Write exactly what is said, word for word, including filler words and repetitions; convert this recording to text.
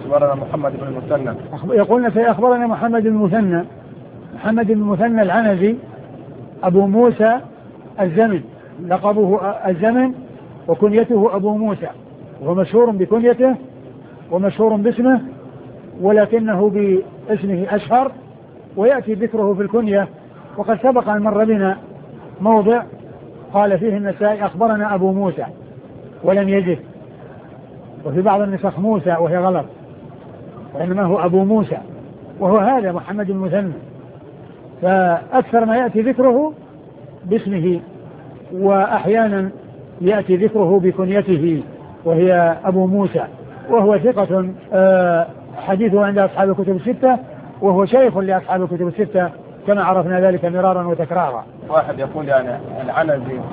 أخبرنا محمد بن المثنى. يقول النسائي أخبرنا محمد بن المثنى محمد بن المثنى العنزي أبو موسى الزمن، لقبه الزمن وكنيته أبو موسى، وهو مشهور بكنيته ومشهور باسمه، ولكنه باسمه أشهر ويأتي ذكره في الكنية. وقد سبق أن مر بنا موضع قال فيه النسائي أخبرنا أبو موسى ولم يجد، وفي بعض النسخ موسى وهي غلط، وإنما هو أبو موسى، وهو هذا محمد بن المثنى. فأكثر ما يأتي ذكره باسمه، وأحيانا يأتي ذكره بكنيته وهي أبو موسى، وهو ثقة حديثه عند أصحاب الكتب الستة، وهو شيخ لأصحاب الكتب الستة كما عرفنا ذلك مرارا وتكرارا. واحد يقول يعني العنزي